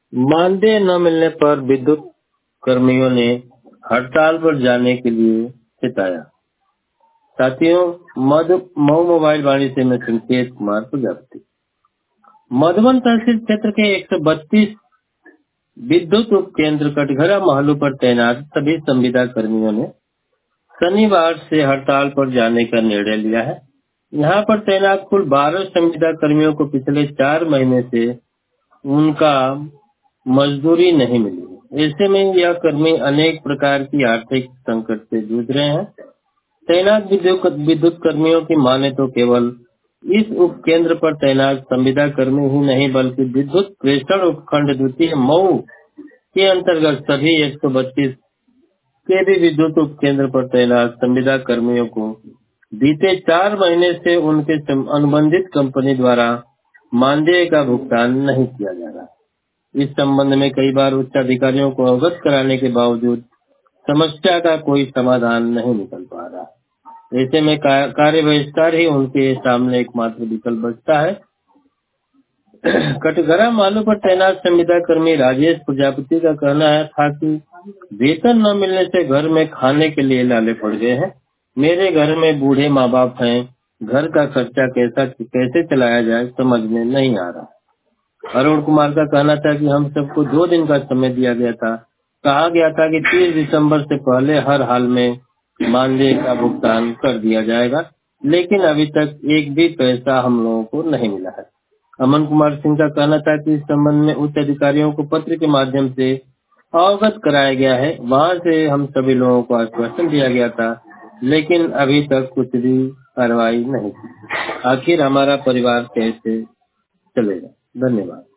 मानदेय न मिलने पर विद्युत कर्मियों ने हड़ताल पर जाने के लिए चिताया। साथियों, मऊ मोबाइल वाणी में संकेत कुमार प्रजापति। मधुबन तहसील क्षेत्र के 132 विद्युत उपकेंद्र कटघरा महलों पर तैनात सभी संविदा कर्मियों ने शनिवार से हड़ताल पर जाने का निर्णय लिया है। यहाँ पर तैनात कुल 12 संविदा कर्मियों को पिछले 4 महीने से उनका मजदूरी नहीं मिली। ऐसे में यह कर्मी अनेक प्रकार की आर्थिक संकट से जूझ रहे हैं। तैनात विद्युत कर्मियों की माने तो केवल इस उपकेंद्र पर तैनात संविदा कर्मी ही नहीं बल्कि विद्युत प्रेषण उपखंड द्वितीय मऊ के अंतर्गत सभी 132 के भी विद्युत उपकेंद्र पर तैनात संविदा कर्मियों को बीते 4 महीने से उनके अनुबंधित कंपनी द्वारा मानदेय का भुगतान नहीं किया जा रहा। इस संबंध में कई बार उच्च अधिकारियों को अवगत कराने के बावजूद समस्या का कोई समाधान नहीं निकल पा रहा। ऐसे में कार्य बहिष्कार ही उनके सामने एकमात्र विकल्प बचता है। कटघरा मालू पर तैनात संविदा कर्मी राजेश प्रजापति का कहना था कि वेतन न मिलने से घर में खाने के लिए लाले पड़ गए हैं। मेरे घर में बूढ़े माँ बाप हैं, घर का खर्चा कैसे चलाया जाए समझ में नहीं आ रहा। अरुण कुमार का कहना था कि हम सबको 2 दिन का समय दिया गया था। कहा गया था कि 30 दिसंबर से पहले हर हाल में मानदेय का भुगतान कर दिया जाएगा, लेकिन अभी तक एक भी पैसा हम लोगों को नहीं मिला है। अमन कुमार सिंह का कहना था कि इस संबंध में उच्च अधिकारियों को पत्र के माध्यम से अवगत कराया गया है। वहां से हम सभी लोगों को आश्वासन दिया गया था, लेकिन अभी तक कुछ भी कार्रवाई नहीं की। आखिर हमारा परिवार कैसे चलेगा? धन्यवाद।